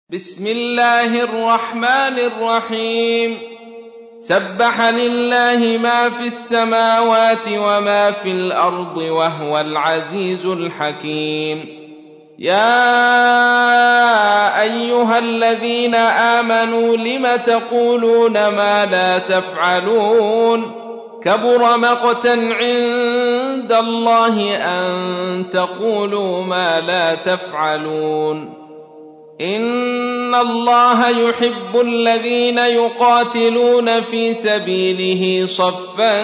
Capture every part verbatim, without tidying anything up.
بسم الله الرحمن الرحيم سبح لله ما في السماوات وما في الأرض وهو العزيز الحكيم. يا أيها الذين آمنوا لم تقولون ما لا تفعلون كبر مقتا عند الله أن تقولوا ما لا تفعلون. إن الله يحب الذين يقاتلون في سبيله صفا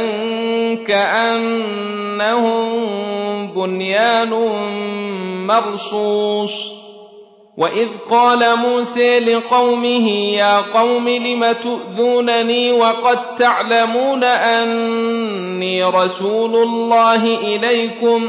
كأنهم بنيان مرصوص. وإذ قال موسى لقومه يا قوم لم تؤذونني وقد تعلمون أني رسول الله إليكم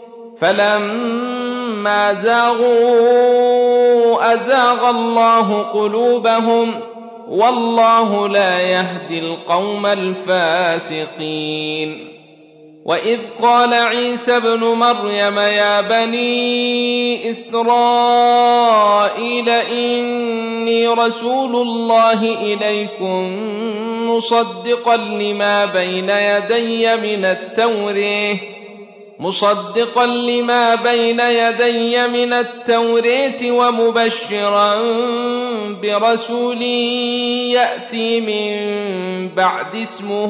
فلما زاغوا أزاغ الله قلوبهم والله لا يهدي القوم الفاسقين. وإذ قال عيسى ابن مريم يا بني إسرائيل إني رسول الله إليكم مصدقا لما بين يدي من التوراة مصدقا لما بين يدي من التوراة ومبشرا برسول يأتي من بعد اسمه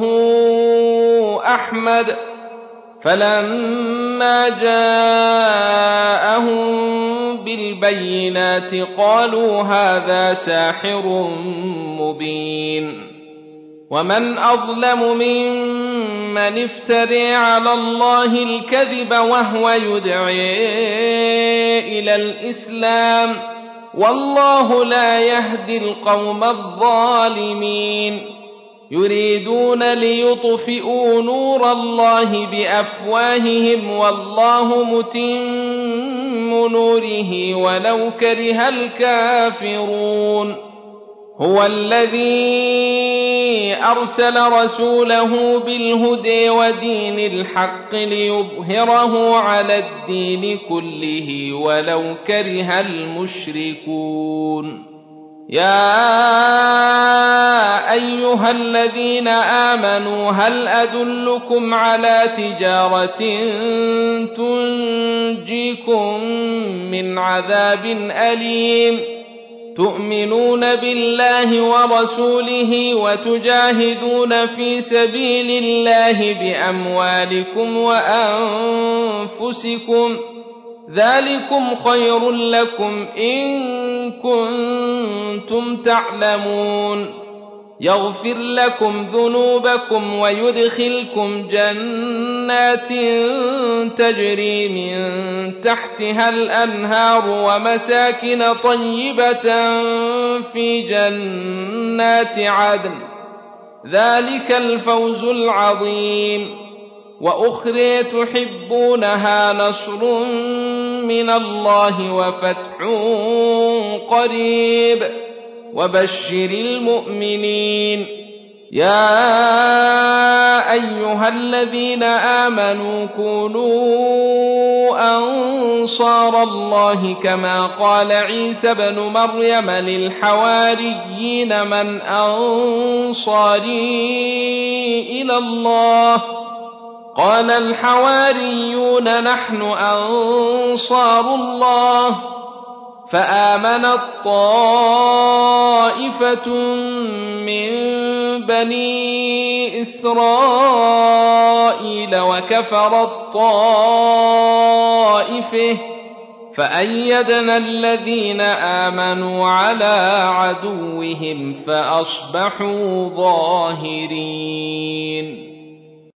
أحمد. فلما جاءهم بالبينات قالوا هذا ساحر مبين. ومن أظلم ممن افترى على الله الكذب وهو يدعي إلى الإسلام والله لا يهدي القوم الظالمين. يريدون ليطفئوا نور الله بأفواههم والله متم نوره ولو كره الكافرون. هو الذي أرسل رسوله بالهدى ودين الحق ليظهره على الدين كله ولو كره المشركون. يا أيها الذين آمنوا هل أدلكم على تجارة تنجيكم من عذاب أليم تؤمنون بالله ورسوله وتجاهدون في سبيل الله بأموالكم وأنفسكم ذلكم خير لكم إن كنتم تعلمون. يغفر لكم ذنوبكم ويدخلكم جنات تجري من تحتها الأنهار ومساكن طيبة في جنات عدن ذلك الفوز العظيم. وأخرى تحبونها نصر من الله وفتح قريب وبشر المؤمنين. يا أيها الذين آمنوا كونوا أنصار الله كما قال عيسى ابن مريم للحواريين من أنصاري إلى الله قال الحواريون نحن أنصار الله. فآمنت طائفة من بني إسرائيل وكفرت طائفة فأيدنا الذين آمنوا على عدوهم فأصبحوا ظاهرين.